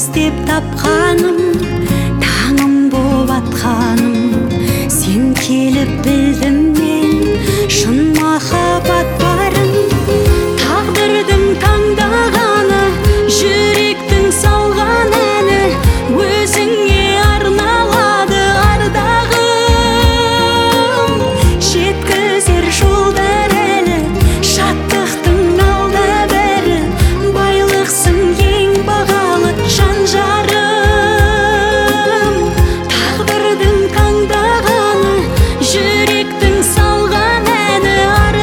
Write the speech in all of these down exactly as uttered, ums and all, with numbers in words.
іздеп тапқаным, таңым боп атқаным, сен келіп білдім мен шын махаббат барын. Тағдырдың таңдағаны, жүректің салған әні, өзіңе арналады ардағым. Жеткізер жолдар әлі, шаттықтың алда бәрі, байлықсың ең бағалы жан жарым. Тағдырдың таңдағаны, жүректің салған әні,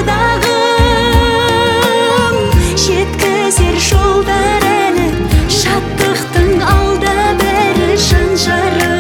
ардағым. Жеткізер жолдар әлі, шаттықтың алда бәрі жан жарым.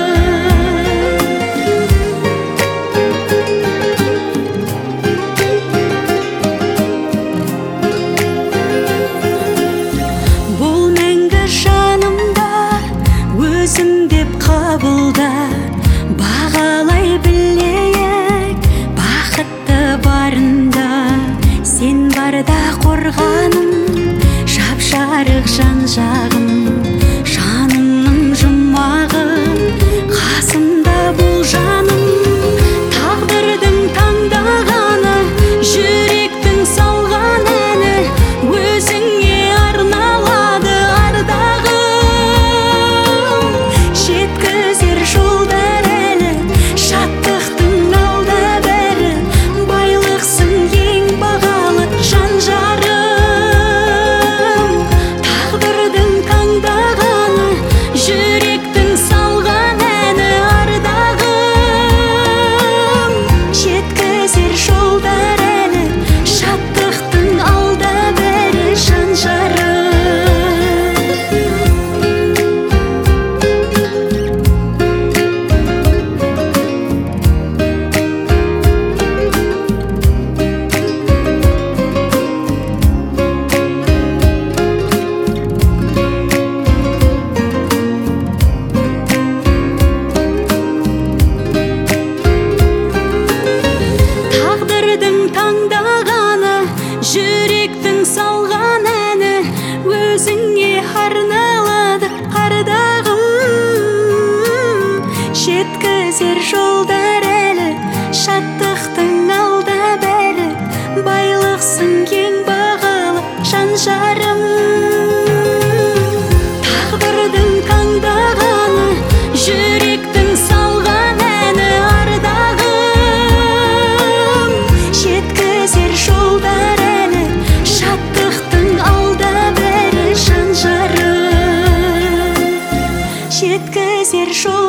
Бұл мәңгі жанымда, өзім деп қабылда, бағалай білейік бақытты барында. Сен барда қорғаным, жап-жарық жан-жағым, жанымның жұмағы, қасымда бұл жаным. Тағдырдың таңдағаны, жүректің салған әні, өзіңе арналады ардағым. Жеткізер жолдар әлі, шаттықтың алда бәрі, байлықсың ең бағалы жан жарым. Тағдырдың таңдағаны, жүректің салған әні, ардағым. Жеткізер жолдар әлі, шаттықтың алда бәрі жан жарым. Тағдырдың таңдағаны, жүректің салған әні, өзіңе арналады ардағым. Жеткізер жолдар әлі, шаттықтың алда бәрі, байлықсың ең бағалы жан жарым. Тағдырдың таңдағаны, жүректің салған әні, ардағым. Жеткізер жолдар әлі, шаттықтың алда бәрі жан жарым. Жеткізер жол